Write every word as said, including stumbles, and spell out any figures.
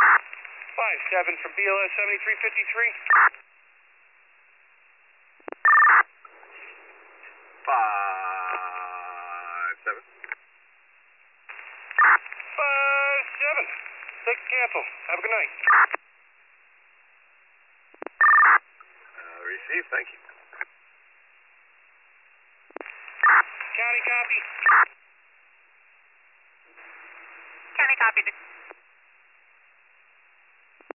Five seven from B L S seventy-three fifty-three. Five seven. Five seven. Six cancel. Have a good night. Uh, receive, thank you. County copy. County copied.